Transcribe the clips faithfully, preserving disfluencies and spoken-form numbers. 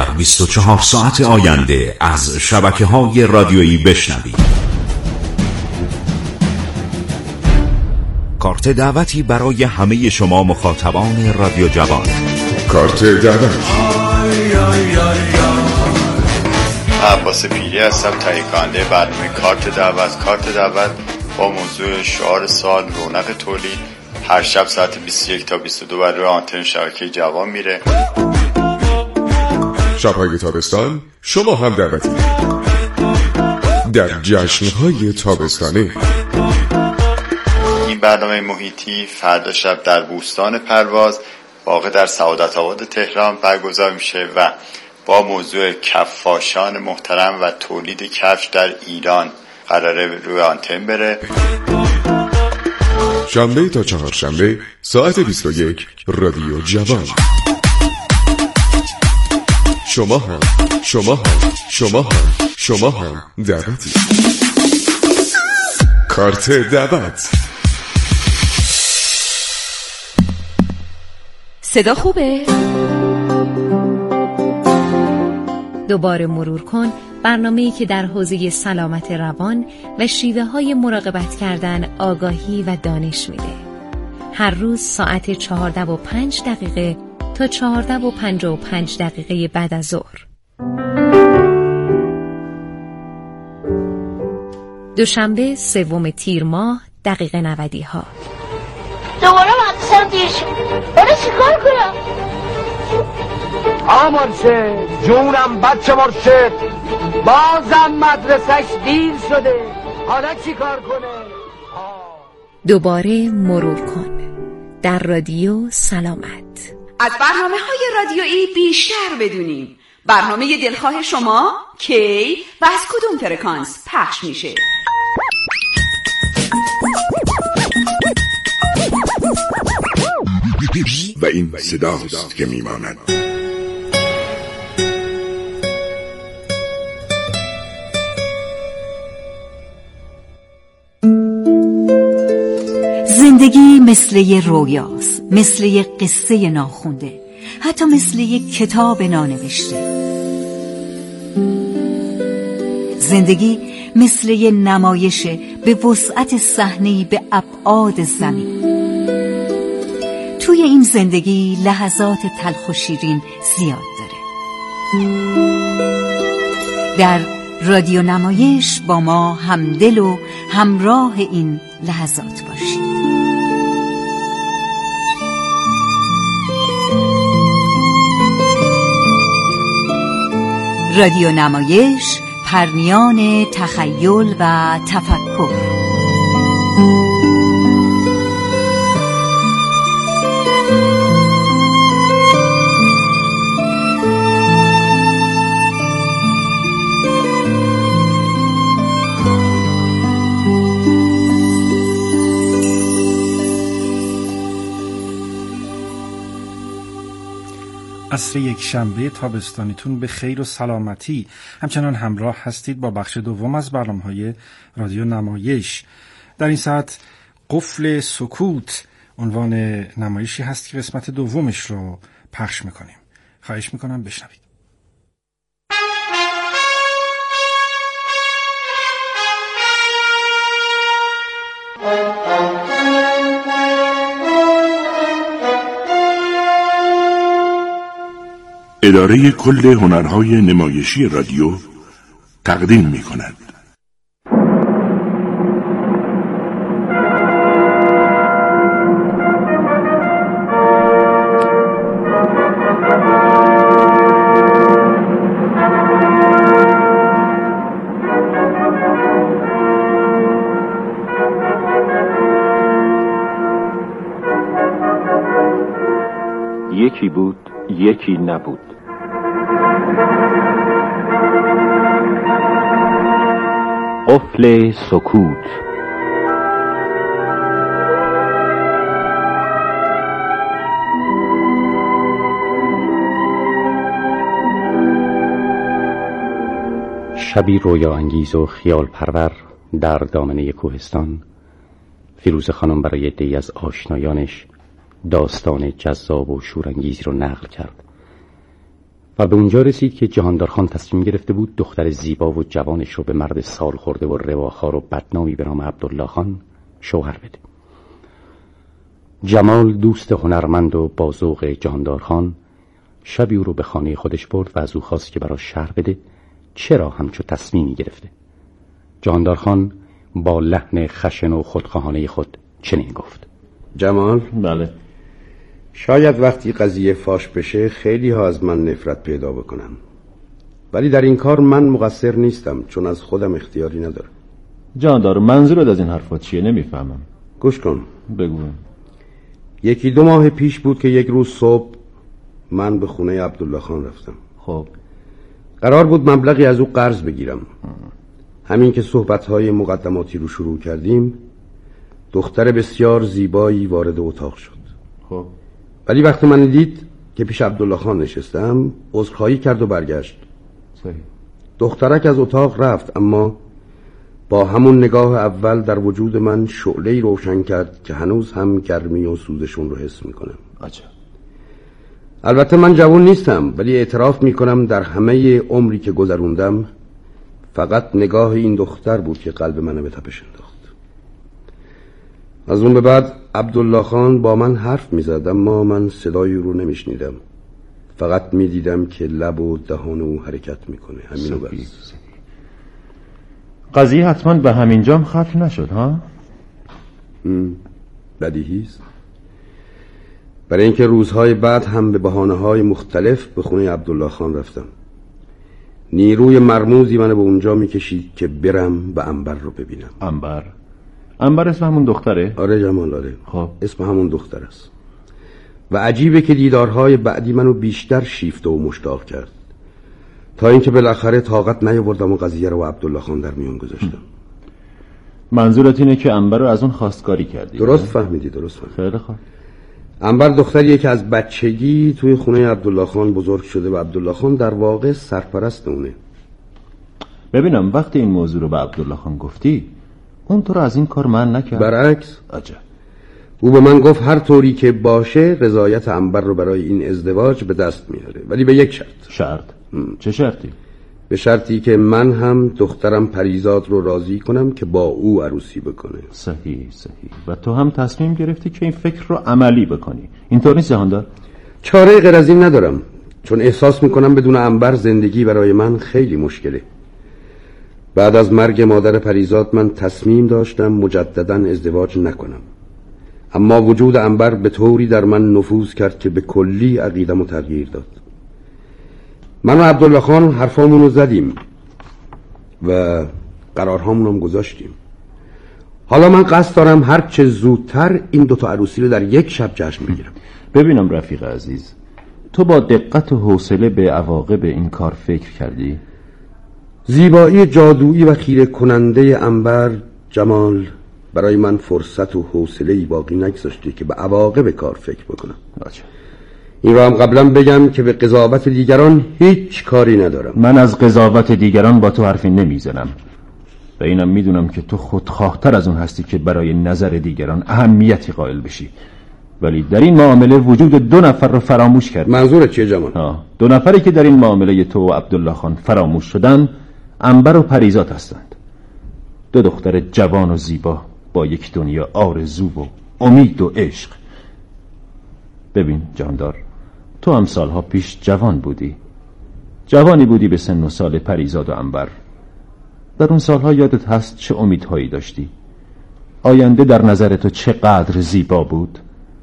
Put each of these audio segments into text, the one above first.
بیست و چهار ساعت آینده از شبکه‌های رادیویی بشنوید. کارت دعوتی برای همه شما مخاطبان رادیو جوان. کارت دعوت. عباس پیری هستم، تهیه کننده برنامه کارت دعوت. کارت دعوت با موضوع شعار سال رونق تولید هر شب ساعت بیست و یک تا بیست و دو بر روی آنتن شبکه جوان میره. شب‌های تابستان شما هم دعوتی در جشن‌های تابستانه. این برنامه محیطی فردا شب در بوستان پرواز واقع در سعادت آباد تهران برگزار میشه و با موضوع کفاشان محترم و تولید کفش در ایران قراره روی آنتن بره. شنبه تا چهارشنبه ساعت بیست و یک رادیو جوان. شما هم شما هم شما هم شما هم دعوتی. کارت دعوت. صدا خوبه؟ دوباره مرور کن، برنامه‌ای که در حوزه سلامت روان و شیوه های مراقبت کردن آگاهی و دانش میده. هر روز ساعت چهارده و پنج دقیقه تا چهارده و پنجاه و پنج دقیقه بعد از ظهر. دوشنبه سوم تیر ماه دقیقه نودی ها. دوباره مدرسه دیر شد. برای چیکار کنم؟ آقا مرشد جونم بچه مرشد، بازم مدرسش دیر شده، حالا چی کار کنه؟ دوباره مرور کن در رادیو سلامت. از برنامه های رادیویی بیشتر بدونیم. برنامه دلخواه شما کی و از کدوم فرکانس پخش میشه؟ و این صداست که میماند. زندگی مثل یه رویاست، مثل یه قصه ناخونده، حتی مثل یه کتاب نانوشته. زندگی مثل یه نمایشه به وسعت صحنه‌ای به ابعاد زمین. توی این زندگی لحظات تلخ و شیرین زیاد داره. در رادیو نمایش با ما همدل و همراه این لحظات باشید. رادیو نمایش، پرمیان تخیل و تفکر. عصر یک شنبه تابستانیتون به خیر و سلامتی. همچنان همراه هستید با بخش دوم از برنامه‌های رادیو نمایش. در این ساعت قفل سکوت عنوان نمایشی هست که قسمت دومش رو پخش میکنیم. خواهش میکنم بشنوید. اداره کل هنرهای نمایشی رادیو تقدیم می کند. یکی بود، یکی نبود. قفل سکوت. شبی رویا انگیز و خیال پرور در دامنه کوهستان، فیروزه خانم برای عده‌ای از آشنایانش داستان جذاب و شورانگیزی رو نقل کرد و به اونجا رسید که جهاندار خان تصمیم گرفته بود دختر زیبا و جوانش رو به مرد سال خورده و رواخوار و بدنامی به نام عبدالله خان شوهر بده. جمال دوست هنرمند و با ذوق جهاندار خان شبی او رو به خانه خودش برد و از او خواست که براش شرح بده چرا همچو تصمیمی گرفته. جهاندار خان با لحن خشن و خودخواهانه خود چنین گفت: جمال، بله، شاید وقتی قضیه فاش بشه خیلی ها از من نفرت پیدا بکنم، ولی در این کار من مقصر نیستم، چون از خودم اختیاری ندارم. جهاندار، منظورت از این حرفات چیه؟ نمیفهمم. گوش کن. بگو. یکی دو ماه پیش بود که یک روز صبح من به خونه عبدالله خان رفتم. خب قرار بود مبلغی از او قرض بگیرم. همین که صحبت‌های مقدماتی رو شروع کردیم، دختر بسیار زیبایی وارد اتاق شد. خب ولی وقتی من دید که پیش عبدالله خان نشستم، عذرخواهی کرد و برگشت. صحیح. دخترک از اتاق رفت، اما با همون نگاه اول در وجود من شعله‌ای روشن کرد که هنوز هم گرمی و سوزشون رو حس میکنم. عجب. البته من جوان نیستم، ولی اعتراف میکنم در همه عمری که گذروندم فقط نگاه این دختر بود که قلب منو به تپش انداخت. از اون به بعد عبدالله خان با من حرف میزد، اما من صدای او رو نمیشنیدم، فقط میدیدم که لب و دهان او حرکت میکنه. همینو بس. قضیه حتما به همین جام ختم نشد ها؟ بدیهیست. برای اینکه روزهای بعد هم به بهانه‌های مختلف به خونه عبدالله خان رفتم. نیروی مرموزی منو به اونجا میکشید که برم و انبر رو ببینم. انبر؟ انبر اسم همون دختره؟ آره جمال، آره. خب اسم همون دختر است. و عجیبه که دیدارهای بعدی منو بیشتر شیفته و مشتاق کرد، تا اینکه بالاخره طاقت نیاوردم و قضیه رو با عبدالله خان در میون گذاشتم. منظورت اینه که انبر رو از اون خواستگاری کردی؟ درست فهمیدی، درست فهمیدی. خیلی خوب. انبر دختریه که از بچگی توی خونه عبدالله خان بزرگ شده و عبدالله خان در واقع سرپرست اونه. ببینم وقتی این موضوع رو به عبدالله خان گفتی، اون تو رو از این کار من نکرد؟ برعکس. عجب. او به من گفت هر طوری که باشه رضایت انبر رو برای این ازدواج به دست میاره، ولی به یک شرط. شرط؟ چه شرطی؟ به شرطی که من هم دخترم پریزاد رو راضی کنم که با او عروسی بکنه. صحیح صحیح. و تو هم تصمیم گرفتی که این فکر رو عملی بکنی، اینطور نیست جهاندار؟ چاره غیر از این ندارم، چون احساس میکنم بدون انبر زندگی برای من خیلی مشکله. بعد از مرگ مادر پریزاد من تصمیم داشتم مجددا ازدواج نکنم، اما وجود انبر به طوری در من نفوذ کرد که به کلی عقیده‌مو تغییر داد. من و عبدالله خان حرفامون رو زدیم و قرارهامون هم گذاشتیم. حالا من قصد دارم هر چه زودتر این دوتا عروسی رو در یک شب جشن بگیرم. ببینم رفیق عزیز، تو با دقت و حوصله به عواقب این کار فکر کردی؟ زیبایی جادویی و خیره کننده انبر جمال برای من فرصت و حوصله‌ای باقی نگذاشته که به عواقب کار فکر بکنم. آچه. این را هم قبلا بگم که به قضاوت دیگران هیچ کاری ندارم. من از قضاوت دیگران با تو حرفی نمیزنم و اینم میدونم که تو خودخواهتر از اون هستی که برای نظر دیگران اهمیتی قائل بشی، ولی در این معامله وجود دو نفر رو فراموش کردی. منظورت چیه جمال؟ آه. دو نفری که در این معامله تو و عبدالله خان فراموش شدن انبر و پریزاد هستند. دو دختر جوان و زیبا با یک دنیا آرزو و امید و عشق. ببین جاندار، تو هم سالها پیش جوان بودی، جوانی بودی به سن و سال پریزاد و انبر. در اون سالها یادت هست چه امیدهایی داشتی؟ آینده در نظر تو چقدر زیبا بود؟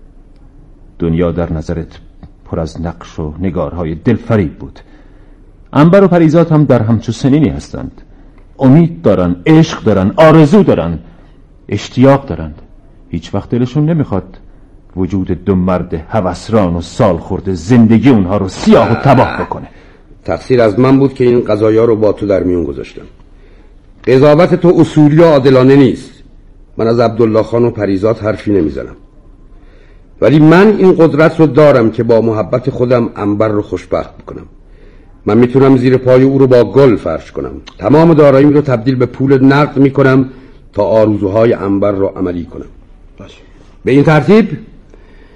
دنیا در نظرت پر از نقش و نگارهای دلفریب بود. انبر و پریزاد هم در همچو سنینی هستند، امید دارن، عشق دارن، آرزو دارن، اشتیاق دارند. هیچ وقت دلشون نمیخواد وجود دو مرد هوسران و سال خورده زندگی اونها رو سیاه و تباه بکنه. تقصیر از من بود که این قضایا رو با تو در میون گذاشتم. قضاوت تو اصولی و عادلانه نیست. من از عبدالله خان و پریزاد حرفی نمیزنم، ولی من این قدرت رو دارم که با محبت خودم انبر رو خوشبخت بکنم. من میتونم زیر پای او رو با گل فرش کنم، تمام داراییم رو تبدیل به پول نقد میکنم تا آرزوهای انبر رو عملی کنم. باشه. به این ترتیب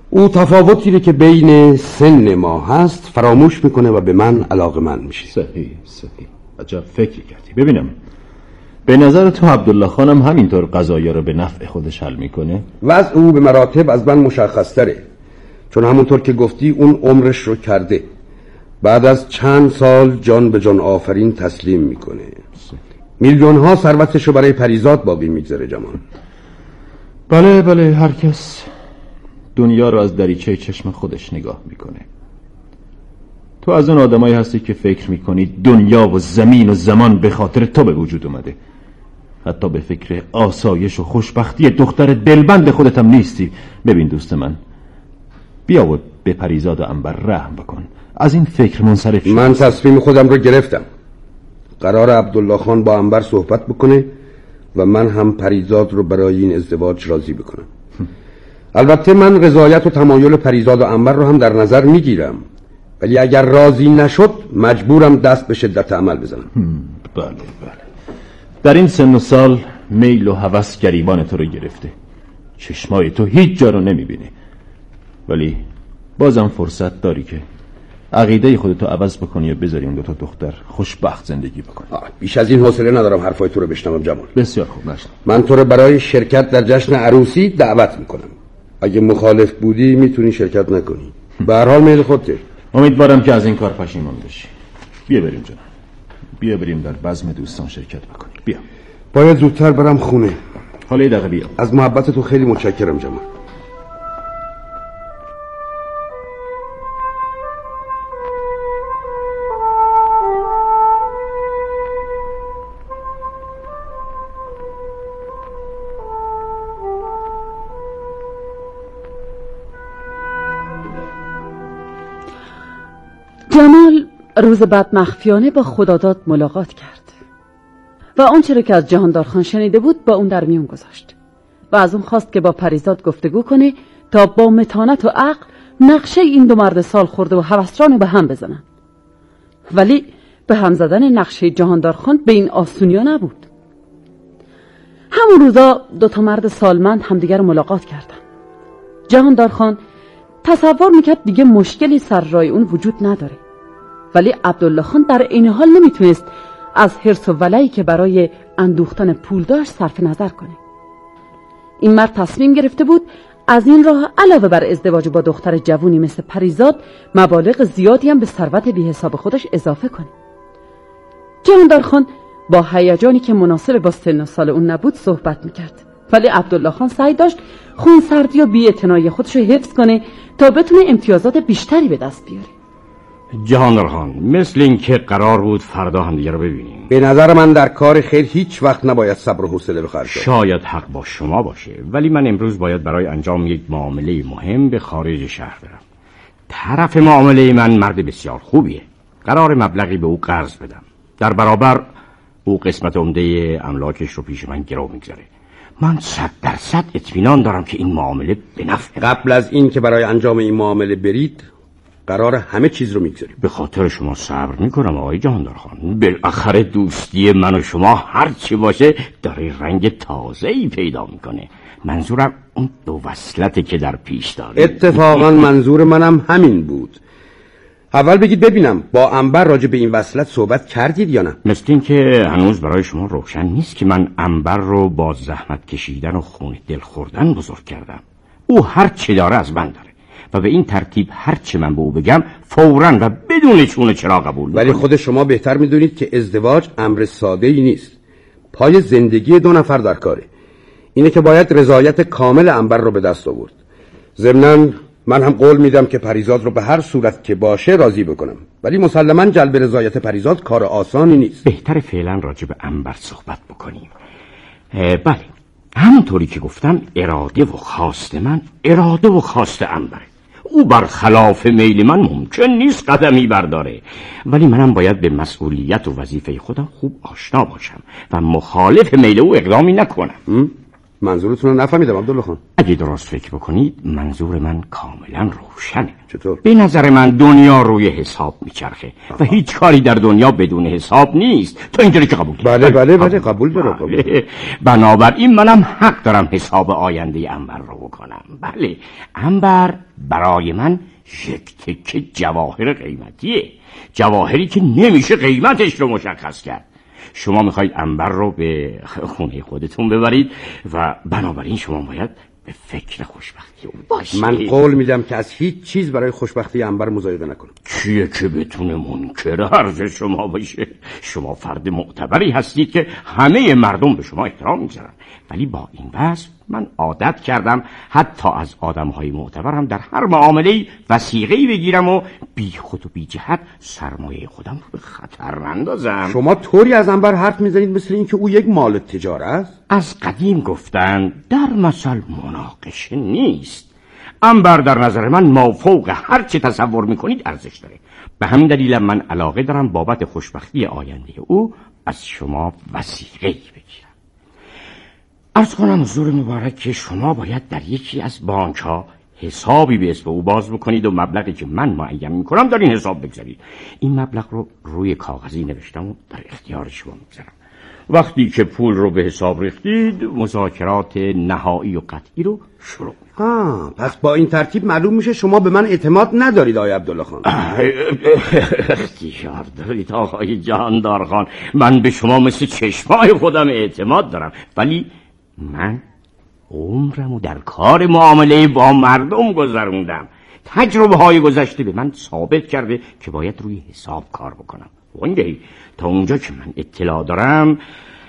او تفاوتی رو که بین سن ما هست فراموش میکنه و به من علاقه‌مند میشه. صحیح صحیح. عجب فکری کردی. ببینم به نظر تو عبدالله خانم همینطور قضایا رو به نفع خودش حل میکنه؟ وضع او به مراتب از من مشخص تره، چون همونطور که گفتی اون عمرش رو کرده، بعد از چند سال جان به جان آفرین تسلیم میکنه. میلیون ها ثروتش رو برای پریزاد باقی میگذاره. جمان بله بله، هر کس دنیا رو از دریچه چشم خودش نگاه میکنه. تو از اون آدمایی هستی که فکر میکنی دنیا و زمین و زمان به خاطر تو به وجود اومده. حتی به فکر آسایش و خوشبختی دختر دلبند خودت هم نیستی. ببین دوست من، بیا و به پریزاد و عنبر رحم بکن، از این فکر منصرف شد. من تصمیم خودم رو گرفتم. قرار عبدالله خان با عنبر صحبت بکنه و من هم پریزاد رو برای این ازدواج راضی بکنم. البته من رضایت و تمایل پریزاد و عنبر رو هم در نظر میگیرم، ولی اگر راضی نشد مجبورم دست به شدت عمل بزنم. بله بله. در این سن و سال میل و هوس گریبان تو رو گرفته، چشمای تو هیچ جا رو نمیبینه، ولی بازم فرصت داری که عقیده خودتو عوض بکنی و بذاری اون دو تا دختر خوشبخت زندگی بکنی. بیش از این حوصله ندارم حرفای تو رو بشنوم جمال. بسیار خوب، نشنم. من تو رو برای شرکت در جشن عروسی دعوت میکنم. اگه مخالف بودی میتونی شرکت نکنی. به هر حال میل خودته. امیدوارم که از این کار پشیمون بشی. بیا بریم جناب، بیا بریم در بزم دوستان شرکت بکنیم. بیا. باید زودتر برم خونه. حالا یه دقیقه بیا. از محبت تو خیلی متشکرم جمال. جمال روز بعد مخفیانه با خداداد ملاقات کرد و آنچه را که از جهاندار خان شنیده بود با اون در میون گذاشت و از اون خواست که با پریزاد گفتگو کنه تا با متانت و عقل نقشه این دو مرد سال خورده و هوسران به هم بزنن. ولی به هم زدن نقشه جهاندار خان به این آسونیا نبود. همون روزا دو تا مرد سالمند همدیگر ملاقات کردن. جهاندار خان تصور میکرد دیگه مشکلی سر راه اون وجود نداره، ولی عبدالله خان در این حال نمیتونست از حرص و ولعی که برای اندوختن پول داشت صرف نظر کنه. این مرد تصمیم گرفته بود از این راه علاوه بر ازدواج با دختر جوونی مثل پریزاد مبالغ زیادی هم به ثروت بی حساب خودش اضافه کنه. جهاندار خان با هیجانی که مناسب با سن و سال اون نبود صحبت میکرد، ولی عبدالله خان سعی داشت خونسردی و بی‌اعتنایی خودش رو حفظ کنه تا بتونه امتیازات بیشتری به دست بیاره. جهاندار خان، مثل این که قرار بود فردا هم دیگه رو ببینیم. به نظر من در کار خیر هیچ وقت نباید صبر و حوصله به خرج داد. شاید حق با شما باشه، ولی من امروز باید برای انجام یک معامله مهم به خارج شهر برم. طرف معامله من مرد بسیار خوبیه. قرار مبلغی به او قرض بدم، در برابر او قسمت عمده املاکش رو پیش من گرو میگذاره. من صد درصد اطمینان دارم که این معامله به نفع. قبل از این که برای انجام این معامله برید قرار همه چیز رو میگذاریم. به خاطر شما صبر میکنم آقای جهاندار خان. بالاخره دوستی من و شما هر چی باشه داره رنگ تازه‌ای پیدا میکنه. منظورم اون دو وصلته که در پیش داره. اتفاقا منظور منم همین بود. اول بگید ببینم با عنبر راجع به این وصلت صحبت کردید یا نه؟ مثل این که هنوز برای شما روشن نیست که من عنبر رو با زحمت کشیدن و خون دل خوردن بزرگ کردم. او هر چی داره از من داره و به این ترتیب هر چی من به او بگم فوراً و بدون چونه چرا قبول میکنه. ولی خود شما بهتر میدونید که ازدواج امر ساده‌ای نیست. پای زندگی دو نفر در کاره. اینه که باید رضایت کامل عنبر رو به دست آورد. ضمناً من هم قول میدم که پریزاد رو به هر صورت که باشه راضی بکنم، ولی مسلماً جلب رضایت پریزاد کار آسانی نیست. بهتر فعلا راجع به عنبر صحبت بکنیم. بله، همونطوری که گفتم اراده و خواست من اراده و خواست عنبر. او برخلاف میل من ممکن نیست قدمی برداره، ولی منم باید به مسئولیت و وظیفه خودم خوب آشنا باشم و مخالف میل او اقدامی نکنم. منظورتون رو نفهمیدم عبدالله خان. اگه درست فکر بکنید منظور من کاملا روشنه. چطور؟ به نظر من دنیا روی حساب میچرخه و هیچ کاری در دنیا بدون حساب نیست. تو اینجوری که قبول داری؟ بله بله بله قبول دارم. قبول. بنابراین منم حق دارم حساب آینده عنبر رو بکنم. بله، عنبر برای من یک تکه جواهر قیمتیه، جواهری که نمیشه قیمتش رو مشخص کرد. شما میخواید عنبر رو به خونه خودتون ببرید و بنابراین شما باید به فکر خوشبختی اون باشید. من قول میدم که از هیچ چیز برای خوشبختی عنبر مضایقه نکنم. کیه که بتونه منکر حرف شما باشه؟ شما فرد معتبری هستید که همه مردم به شما احترام میذارن، ولی با این وصف من عادت کردم حتی از آدمهای معتبرم در هر معامله وثیقه‌ای بگیرم و بی خود و بی جهت سرمایه خودم رو به خطر نندازم. شما طوری از عنبر حرف میزنید مثل این که او یک مال تجاره است. از قدیم گفتن در مثل مناقشه نیست. عنبر در نظر من مافوق هر چه تصور میکنید ارزش داره. به همین دلیل من علاقه دارم بابت خوشبختی آینده او از شما وثیقه‌ای بگیرم. عرض کنم حضور مبارک که شما باید در یکی از بانک ها حسابی به اسم او باز بکنید و مبلغی که من معین میکنم در این حساب بگذارید. این مبلغ رو روی کاغذی نوشتم و در اختیار شما میگذارم. وقتی که پول رو به حساب ریختید مذاکرات نهایی و قطعی رو شروع میکنید. آه، پس با این ترتیب معلوم میشه شما به من اعتماد ندارید آقای عبدالله خان. اختیار دارید آقای جهاندار خان، من به شما مثل چشمای خودم اعتماد دارم، ولی من عمرمو در کار معامله با مردم گذروندم. تجربه های گذشته به من ثابت کرده که باید روی حساب کار بکنم. وانگهی تا اونجا که من اطلاع دارم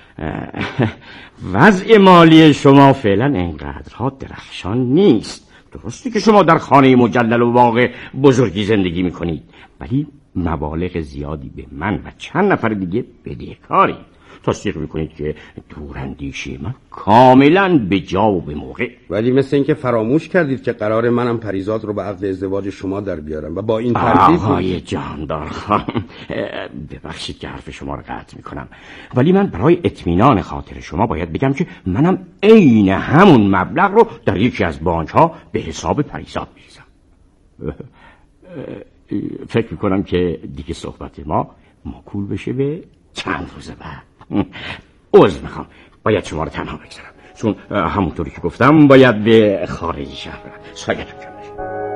وضع مالی شما فعلا اینقدرها درخشان نیست. درسته که شما در خانه مجلل و باغ بزرگی زندگی میکنید، ولی مبالغ زیادی به من و چند نفر دیگه بدهکارید. تصدیق میکنید که دوراندیشی من کاملا به جا و به موقع. ولی مثل اینکه فراموش کردید که قرار منم پریزاد رو به عقد ازدواج شما در بیارم و با این ترتیب. آقای جهاندار خان، ببخشید که حرف شما رو قطع میکنم، ولی من برای اطمینان خاطر شما باید بگم که منم عین همون مبلغ رو در یکی از بانک ها به حساب پریزاد میریزم. فکر میکنم که دیگه صحبت ما موکول بشه به چند روز بعد. عذر میخوام، باید شما رو تنها بگذارم، چون همونطوری که گفتم باید به خارج شهر برم. سایتون کم بشه.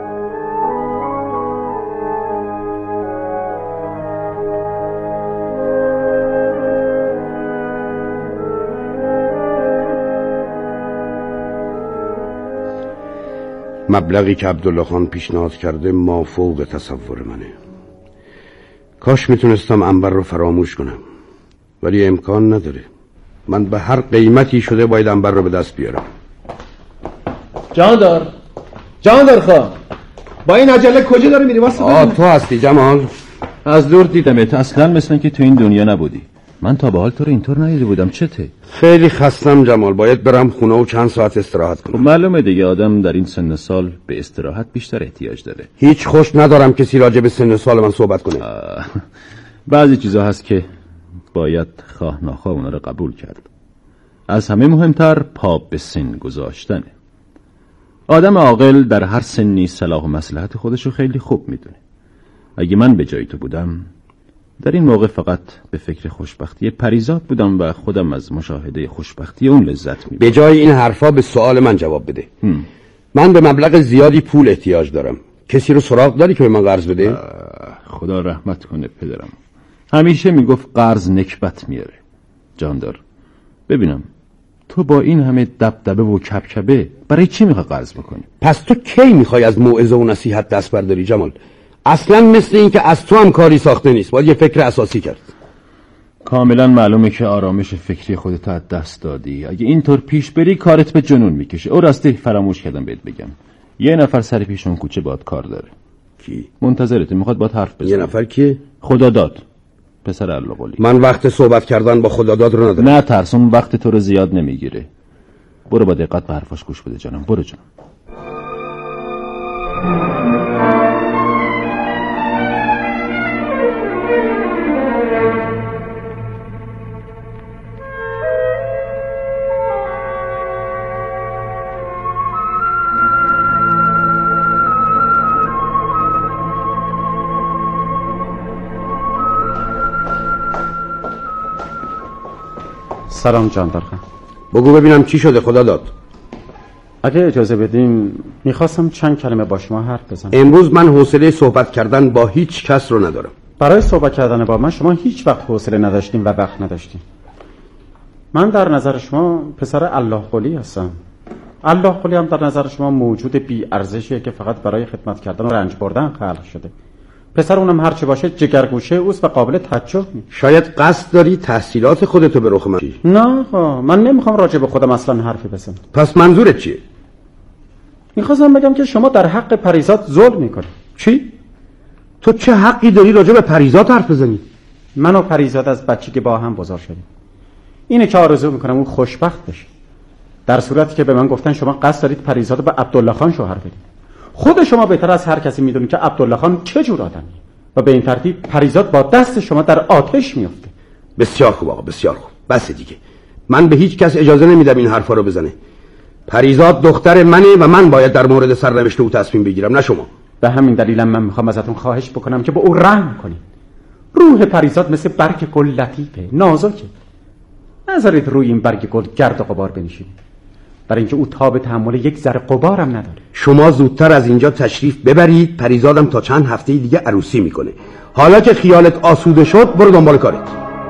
مبلغی که عبدالله خان پیشنهاد کرده مافوق تصور منه. کاش میتونستم عنبر رو فراموش کنم، ولی امکان نداره. من به هر قیمتی شده باید عنبر رو به دست بیارم. جهاندار جهاندار خان، با این عجله کجا داری میری؟ واسه آه تو هستی جمال؟ از دور دیدمت، اصلا مثل که تو این دنیا نبودی. من تا به حال تو رو اینطور ندیده بودم. چته؟ خیلی خستم جمال، باید برم خونه و چند ساعت استراحت کنم. خب معلومه دیگه، آدم در این سن سال به استراحت بیشتر احتیاج داره. هیچ خوش ندارم کسی راجع به سن سال من صحبت کنه. بعضی چیزا هست که باید خواه ناخواه اونا رو قبول کرد. از همه مهمتر پا به سن گذاشتنه. آدم عاقل در هر سنی صلاح و مصلحت خودشو خیلی خوب میدونه. اگه من به جای تو بودم در این موقع فقط به فکر خوشبختی پریزاد بودم و خودم از مشاهده خوشبختی اون لذت میبرم. به جای این حرفا به سوال من جواب بده. هم. من به مبلغ زیادی پول احتیاج دارم. کسی رو سراغ داری که به من قرض بده؟ خدا رحمت کنه پدرم، همیشه میگفت قرض نکبت میاره. جاندار ببینم تو با این همه دبدبه و کبکبه برای چی میخوای قرض بکنی؟ پس تو کی میخوای از موعظه و نصیحت دست برداری جمال؟ اصلا مثل این که از تو هم کاری ساخته نیست، باید یه فکر اساسی کرد. کاملا معلومه که آرامش فکری خودت از دست دادی. اگه اینطور پیش بری کارت به جنون میکشه. او راستی فراموش کردم بهت بگم، یه نفر سر پیش اون کوچه باید کار داره. کی؟ منتظرته، میخواد باید حرف بزنه. یه نفر کیه؟ خداداد، پسر الله. من وقت صحبت کردن با خداداد رو ندارم. نه ترس، اون وقت تو رو زیاد نمیگیره. برو با دقت به حرفاش گوش بده جانم. برو جانم. سلام جاندار خان. بگو ببینم چی شده خدا داد. اگه اجازه بدین میخواستم چند کلمه با شما حرف بزنم. امروز من حوصله صحبت کردن با هیچ کس رو ندارم. برای صحبت کردن با من شما هیچ وقت حوصله نداشتین و وقت نداشتین. من در نظر شما پسر الله قلی هستم. الله قلی هم در نظر شما موجود بی ارزشیه که فقط برای خدمت کردن و رنج بردن خلق شده. پسر اونم هرچی باشه جگرگوشه اوست و قابل توجه نیست. شاید قصد داری تحصیلات خودتو به رخ من چی؟ نه من نمیخوام راجع به خودم اصلا حرفی بزنم. پس منظورت چیه؟ میخواستم بگم که شما در حق پریزاد ظلم میکنی. چی؟ تو چه حقی داری راجع به پریزاد حرف بزنی؟ من و پریزاد از بچگی با هم بزرگ شدیم. اینه که آرزو میکنم اون خوشبخت بشه. در صورتی که به من گفتن شما قصد دارید پریزاد به عبدالله خان شوهر بدید. خود شما بهتر از هر کسی میدونید که عبدالله خان چه جور آدمیه و به این ترتیب پریزاد با دست شما در آتش میفته. بسیار خوب آقا، بسیار خوب. بس دیگه. من به هیچ کس اجازه نمیدم این حرفا رو بزنه. پریزاد دختر منه و من باید در مورد سرنوشت او تصمیم بگیرم، نه شما. به همین دلیلم من میخوام ازتون خواهش بکنم که به او رحم کنید. روح پریزاد مثل برگ گل لطیفه، نازکه. نذارید روی این برگ گل گرد و غبار بنشینه. برای اینکه او تاب تحمل یک ذره غبارم نداره. شما زودتر از اینجا تشریف ببرید. پریزادم تا چند هفته دیگه عروسی میکنه. حالا که خیالت آسوده شد برو دنبال کارت.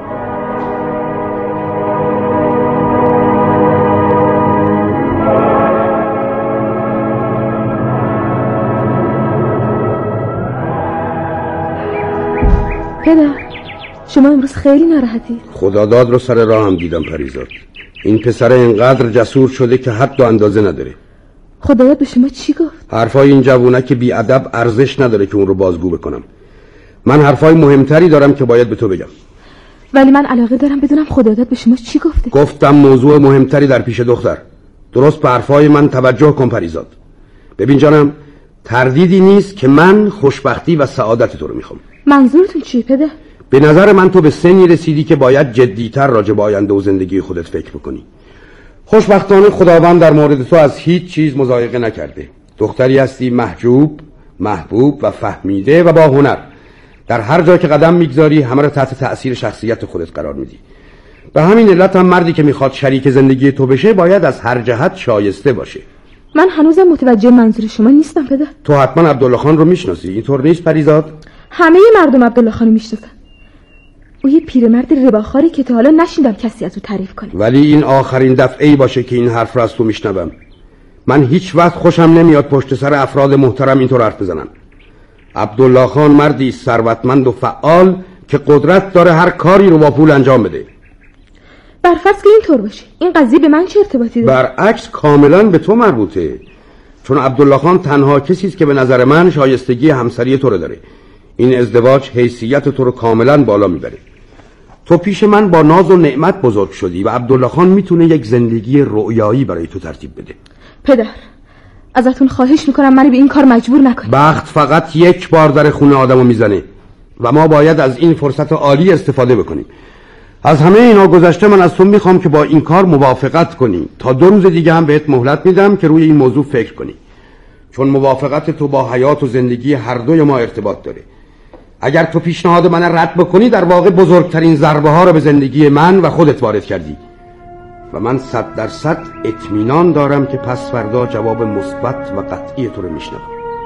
پدر شما امروز خیلی ناراحتی. خداداد رو سر راه هم دیدم پریزاد. این پسر اینقدر جسور شده که حد و اندازه نداره. خداداد به شما چی گفت؟ حرفای این جوونک که بی ادب ارزش نداره که اون رو بازگو بکنم. من حرفای مهمتری دارم که باید به تو بگم. ولی من علاقه دارم بدونم خداداد به شما چی گفته. گفتم موضوع مهمتری در پیش دختر. درست به حرفای من توجه کن پریزاد. ببین جانم، تردیدی نیست که من خوشبختی و سعادت تو رو میخوام. منظورتون چیه پدر؟ به نظر من تو به سنی رسیدی که باید جدیتر راجع به آینده و زندگی خودت فکر بکنی. خوشبختانه خداوند در مورد تو از هیچ چیز مضایقه نکرده. دختری هستی محجوب، محبوب و فهمیده و با هنر. در هر جا که قدم میگذاری همه را تحت تأثیر شخصیت خودت قرار میدی. به همین علت هم مردی که میخواد شریک زندگی تو بشه باید از هر جهت شایسته باشه. من هنوزم متوجه منظور شما نیستم پدر. تو حتما عبدالله خان رو میشناسی، اینطور نیست پریزاد؟ همه مردم عبدالله خان رو میشناسن. او یه پیرمرد رباخاری که تا حالا نشیندم کسی از او تعریف کنه. ولی این آخرین دفعه‌ای باشه که این حرف را از تو میشنوم. من هیچ وقت خوشم نمیاد پشت سر افراد محترم اینطور حرف بزنن. عبدالله خان مردی ثروتمند و فعال که قدرت داره هر کاری رو با پول انجام بده. برفرض که اینطور باشه، این قضیه به من چه ارتباطی داره؟ برعکس کاملا به تو مربوطه. چون عبدالله خان تنها کسی است که به نظر من شایستگی همسری تو رو داره. این ازدواج حیثیت تو رو کاملا بالا میبره. تو پیش من با ناز و نعمت بزرگ شدی و عبدالله خان میتونه یک زندگی رؤیایی برای تو ترتیب بده. پدر ازتون خواهش میکنم منو به این کار مجبور نکنید. بخت فقط یک بار در خونه آدمو میزنه و ما باید از این فرصت عالی استفاده بکنیم. از همه اینا گذشته من از تو میخوام که با این کار موافقت کنی. تا دو روز دیگه هم بهت مهلت میدم که روی این موضوع فکر کنی. چون موافقت تو با حیات و زندگی هر دوی ما ارتباط داره. اگر تو پیشنهاد من رد بکنی در واقع بزرگترین ضربه ها رو به زندگی من و خودت وارد کردی و من صد درصد اطمینان دارم که پس فردا جواب مثبت و قطعی تو رو میشنوم.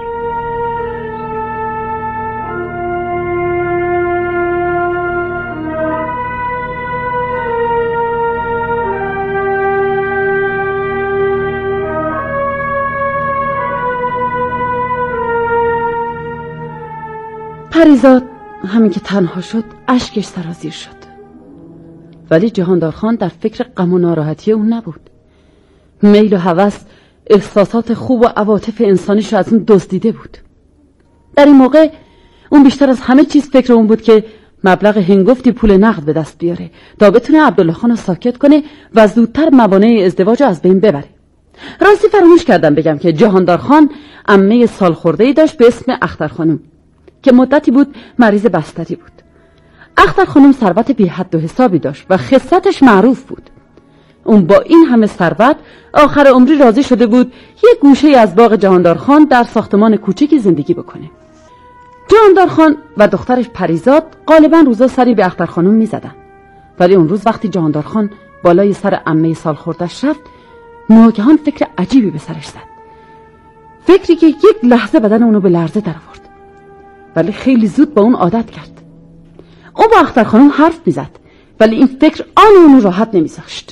پریزاد همین که تنها شد اشکش سرازیر شد. ولی جهاندار خان در فکر غم و ناراحتی اون نبود. میل و هوس احساسات خوب و عواطف انسانیش از اون دزدیده بود. در این موقع اون بیشتر از همه چیز فکر اون بود که مبلغ هنگفتی پول نقد به دست بیاره تا بتونه عبدالله خان رو ساکت کنه و زودتر موانع ازدواج از بین ببره. راستی فراموش کردم بگم که جهاندار خان عمه سالخورده‌ای داشت به اسم اختر خانم که مدتی بود مریض بستری بود. اختر خانم ثروت بی حد و حسابی داشت و خصلتش معروف بود. اون با این همه ثروت آخر عمری راضی شده بود یک گوشه از باغ جهاندار خان در ساختمان کوچکی زندگی بکنه. جهاندار خان و دخترش پریزاد غالبا روزا سری به اختر خانم می زدن. ولی اون روز وقتی جهاندار خان بالای سر عمه سال خوردش رفت، ناگهان فکر عجیبی به سرش زد. فکری که یک لحظه بدن اونو به لرزه در آورد، ولی خیلی زود با اون عادت کرد. او با اختر خانم حرف میزد، ولی این فکر آن اونو راحت نمیذاشت.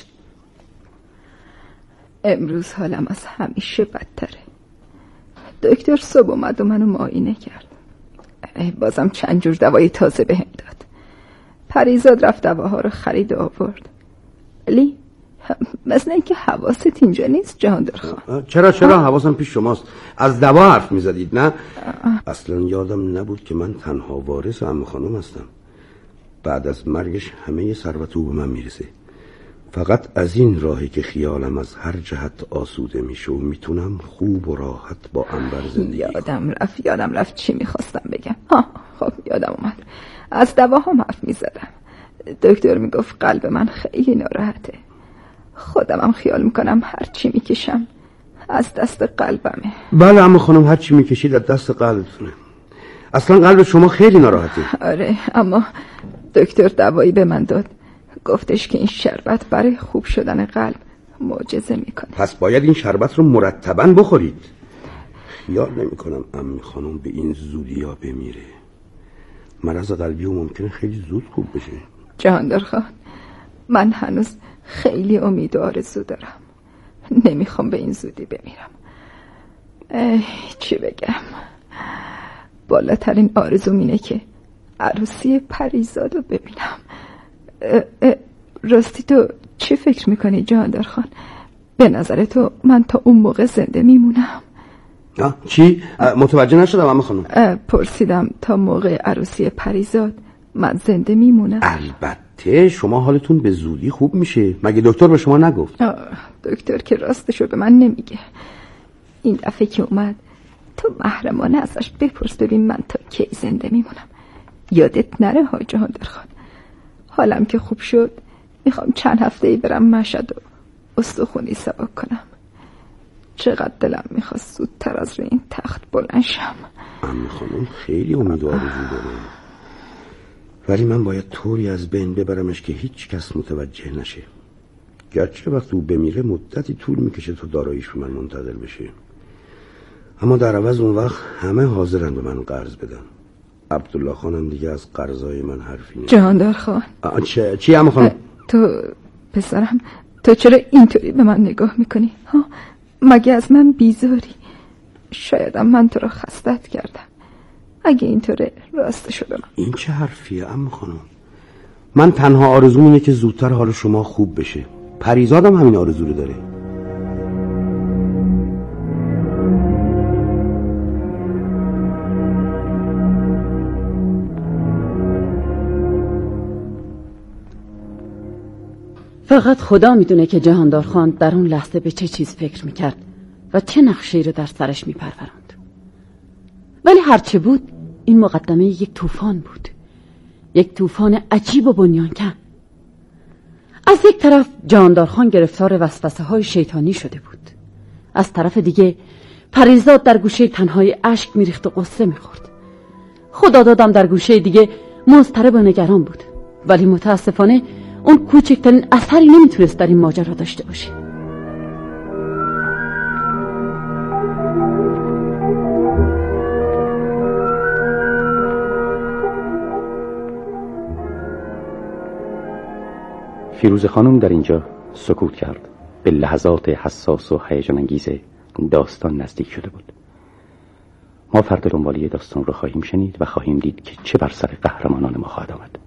امروز حالم از همیشه بدتره. دکتر صبح اومد و منو معاینه کرد. بازم چند جور دوای تازه بهم داد. پریزاد رفت دواها رو خرید و آورد. ولی مثل اینکه حواست اینجا نیست جهاندار خان. چرا چرا حواسم پیش شماست. از دوا حرف میزدید نه؟ اصلا یادم نبود که من تنها وارث عمه خانم هستم. بعد از مرگش همه ثروت او به من میرسه. فقط از این راهی که خیالم از هر جهت آسوده میشه و میتونم خوب و راحت با عنبر زندگی کنم. یادم رفت یادم رفت چی میخواستم بگم. آه خب یادم اومد. از دواهام حرف میزدم. دکتر میگفت قلب من خیلی ناراحته. خودم هم خیال میکنم هر چی میکشم از دست قلبمه. بله عمه خانم، هر چی میکشید از دست قلبتونه. اصلا قلب شما خیلی ناراحته. آره، اما دکتر دوایی به من داد. گفتش که این شربت برای خوب شدن قلب معجزه میکنه. پس باید این شربت رو مرتباً بخورید. خیال نمیکنم عمه خانم به این زودی ها بمیره. مرض قلبی او ممکنه خیلی زود خوب بشه. جهاندار خان، من هنوز خیلی امید و آرزو دارم. نمیخوام به این زودی بمیرم. ای چی بگم، بالاترین آرزوم اینه که عروسی پریزاد رو ببینم. اه اه راستی تو چی فکر میکنی جهاندار خان؟ به نظر تو من تا اون موقع زنده میمونم؟ آه چی؟ متوجه نشدم عمه خانم. پرسیدم تا موقع عروسی پریزاد من زنده میمونم؟ البته شما حالتون به زودی خوب میشه. مگه دکتر به شما نگفت؟ دکتر که راستشو به من نمیگه. این دفعه که اومد تو محرمانه ازش بپرس ببین من تا کی زنده میمونم. یادت نره ها جهاندار خان. حالم که خوب شد میخوام چند هفته ای برم مشهد و استخونی سبک کنم. چقدر دلم میخواست زودتر از روی این تخت بلند شم. عمه خانم خیلی امید و آرزو داره، ولی من باید طوری از بین ببرمش که هیچ کس متوجه نشه. گرچه وقتی او بمیره مدتی طول میکشه تا داراییش به من منتقل بشه، اما در عوض اون وقت همه حاضرن به من قرض بدن. عبدالله خانم دیگه از قرضای من حرفی نیست. جهاندار خان چه چی عمه خانم؟ تو پسرم، تو چرا اینطوری به من نگاه میکنی؟ ها مگه از من بیزاری؟ شایدم من تو رو خستت کردم. اگه اینطوره راستشو به من. این چه حرفیه عمه خانم؟ من تنها آرزوم اینه که زودتر حال شما خوب بشه. پریزادم همین آرزو رو داره. فقط خدا میدونه که جهاندار خان در اون لحظه به چه چیز فکر میکرد و چه نقشه‌ای رو در سرش میپروراند. ولی هرچه بود این مقدمه یک طوفان بود، یک طوفان عجیب و بنیانکن. از یک طرف جهاندار خان گرفتار وسوسه های شیطانی شده بود، از طرف دیگه پریزاد در گوشه تنهای اشک میریخت و قصه میخورد. خدا دادم در گوشه دیگه مضطرب و نگران بود، ولی متاسفانه اون کوچکترین اثری نمیتونست در این ماجرا داشته باشه. فیروز خانم در اینجا سکوت کرد. به لحظات حساس و هیجان انگیز داستان نزدیک شده بود. ما فردا دنباله داستان رو خواهیم شنید و خواهیم دید که چه بر سر قهرمانان ما خواهد آمد.